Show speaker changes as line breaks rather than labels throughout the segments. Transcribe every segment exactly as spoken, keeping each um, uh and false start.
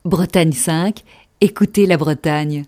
Bretagne cinq, écoutez la Bretagne.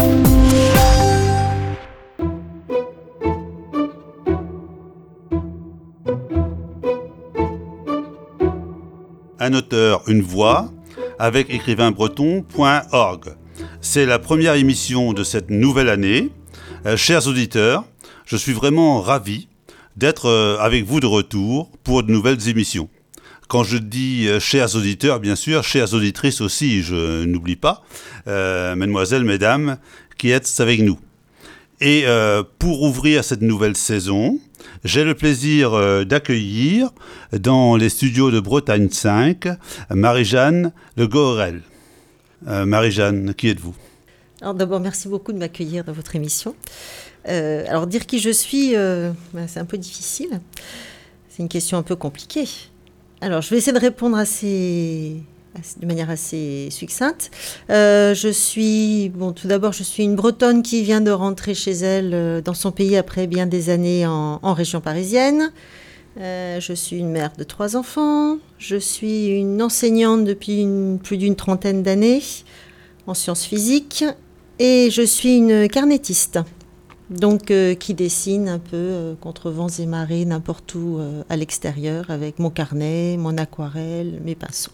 Un auteur, une voix, avec écrivain breton point org. C'est la première émission de cette nouvelle année. Euh, chers auditeurs, je suis vraiment ravi d'être euh, avec vous de retour pour de nouvelles émissions. Quand je dis euh, chers auditeurs, bien sûr, chères auditrices aussi, je n'oublie pas, euh, mesdemoiselles, mesdames, qui êtes avec nous. Et euh, pour ouvrir cette nouvelle saison, j'ai le plaisir euh, d'accueillir dans les studios de Bretagne cinq Marie-Jeanne Le Gohorel. Euh, Marie-Jeanne, qui êtes-vous ?
Alors d'abord, merci beaucoup de m'accueillir dans votre émission. Euh, alors dire qui je suis, euh, ben, c'est un peu difficile. C'est une question un peu compliquée. Alors je vais essayer de répondre assez, assez, de manière assez succincte. Euh, je suis, bon, tout d'abord, je suis une Bretonne qui vient de rentrer chez elle euh, dans son pays après bien des années en, en région parisienne. Euh, je suis une mère de trois enfants. Je suis une enseignante depuis une, plus d'une trentaine d'années en sciences physiques. Et je suis une carnettiste, donc euh, qui dessine un peu euh, contre vents et marées n'importe où euh, à l'extérieur avec mon carnet, mon aquarelle, mes pinceaux.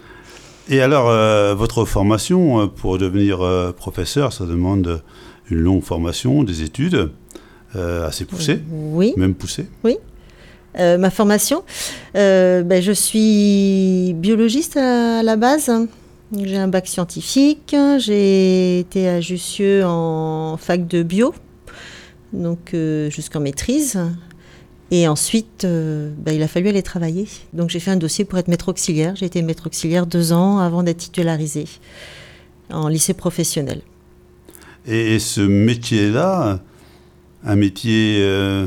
Et alors, euh, votre formation pour devenir euh, professeur, ça demande une longue formation, des études euh, assez poussées,
oui.
même poussées.
Oui. Euh, ma formation, euh, ben, je suis biologiste à la base. J'ai un bac scientifique. J'ai été à Jussieu en fac de bio, donc euh, jusqu'en maîtrise. Et ensuite, euh, ben, il a fallu aller travailler. Donc j'ai fait un dossier pour être maître auxiliaire. J'ai été maître auxiliaire deux ans avant d'être titularisée en lycée professionnel.
Et, et ce métier-là, un métier, euh,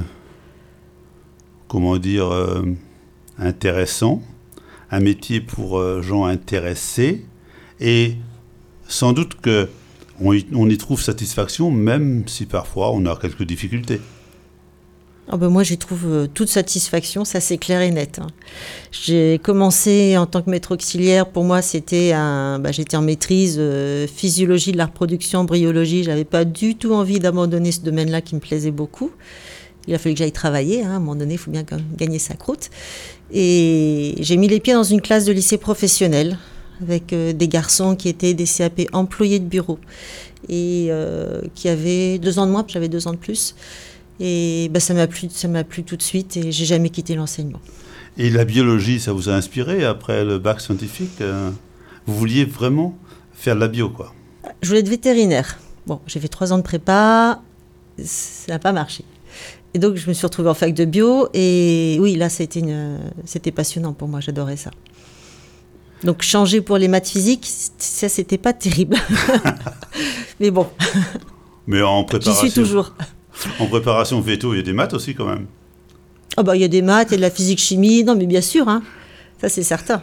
comment dire, euh, intéressant, un métier pour euh, gens intéressés, et sans doute qu'on y, on y trouve satisfaction, même si parfois on a quelques difficultés.
Oh ben moi, j'y trouve euh, toute satisfaction, ça c'est clair et net. Hein. J'ai commencé en tant que maître auxiliaire, pour moi c'était un... Bah, j'étais en maîtrise euh, physiologie de la reproduction, embryologie, j'avais pas du tout envie d'abandonner ce domaine-là qui me plaisait beaucoup. Il a fallu que j'aille travailler, hein. À un moment donné, il faut bien gagner sa croûte. Et j'ai mis les pieds dans une classe de lycée professionnel, avec euh, des garçons qui étaient des C A P employés de bureau, et euh, qui avaient deux ans de moins, j'avais deux ans de plus. Et bah, ça m'a plu, ça m'a plu tout de suite et j'ai jamais quitté l'enseignement.
Et la biologie, ça vous a inspiré après le bac scientifique euh, vous vouliez vraiment faire de la bio, quoi.
Je voulais être vétérinaire. Bon, j'ai fait trois ans de prépa, ça n'a pas marché. Et donc je me suis retrouvée en fac de bio et oui, là ça a été une, c'était passionnant pour moi, j'adorais ça. Donc changer pour les maths physiques, ça c'était pas terrible. Mais bon.
Mais en préparation.
J'y suis toujours.
En préparation véto, il y a des maths aussi quand même.
Ah bah il y a des maths, il y a de la physique chimie, non mais bien sûr, hein. Ça c'est certain.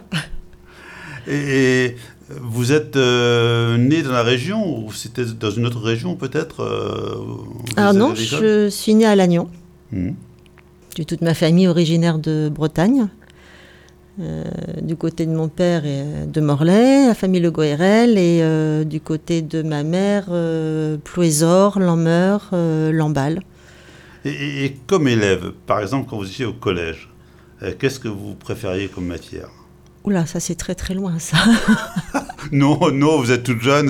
Et, et vous êtes euh, né dans la région ou c'était dans une autre région peut-être euh,
Alors non, je suis née à Lannion. Mmh. J'ai toute ma famille originaire de Bretagne. Euh, du côté de mon père et de Morlaix, la famille Le Gohorel, et euh, du côté de ma mère, euh, Plouésor, Lanmeur, euh, Lamballe.
Et, et, et comme élève, par exemple, quand vous étiez au collège, euh, qu'est-ce que vous préfériez comme matière ?
Oula, ça c'est très très loin ça.
non, non, vous êtes toute jeune.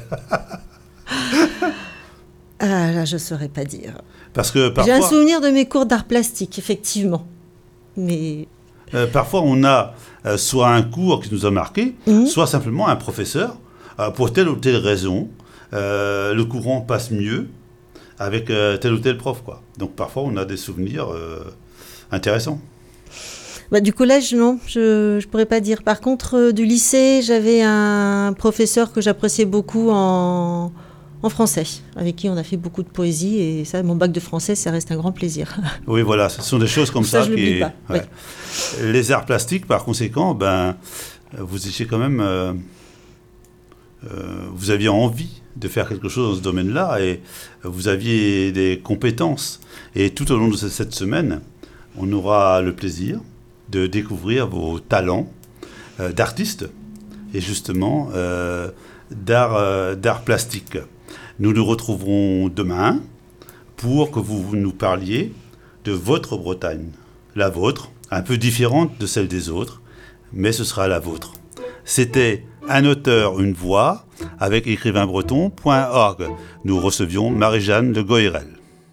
Ah là, je ne saurais pas dire.
Parce que parfois...
J'ai un souvenir de mes cours d'art plastique, effectivement. Mais...
Euh, parfois, on a euh, soit un cours qui nous a marqué, mmh. soit simplement un professeur, euh, pour telle ou telle raison, euh, le courant passe mieux avec euh, tel ou tel prof, quoi. Donc parfois, on a des souvenirs euh, intéressants.
Bah, du collège, non, je ne pourrais pas dire. Par contre, euh, du lycée, j'avais un professeur que j'appréciais beaucoup en... en français, avec qui on a fait beaucoup de poésie, et ça, mon bac de français, ça reste un grand plaisir.
Oui, voilà, ce sont des choses comme ça.
Ça, je ne l'oublie pas.
Ouais.
Oui.
Les arts plastiques, par conséquent, ben, vous étiez quand même... Euh, euh, vous aviez envie de faire quelque chose dans ce domaine-là, et vous aviez des compétences. Et tout au long de cette semaine, on aura le plaisir de découvrir vos talents euh, d'artiste et justement euh, d'art, euh, d'art plastique. Nous nous retrouverons demain pour que vous nous parliez de votre Bretagne, la vôtre, un peu différente de celle des autres, mais ce sera la vôtre. C'était Un auteur, une voix, avec écrivain breton point org. Nous recevions Marie-Jeanne Le Goyrel.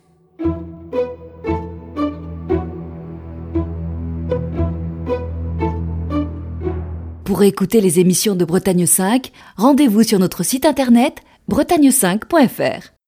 Pour écouter les émissions de Bretagne cinq, rendez-vous sur notre site internet bretagne cinq point f r.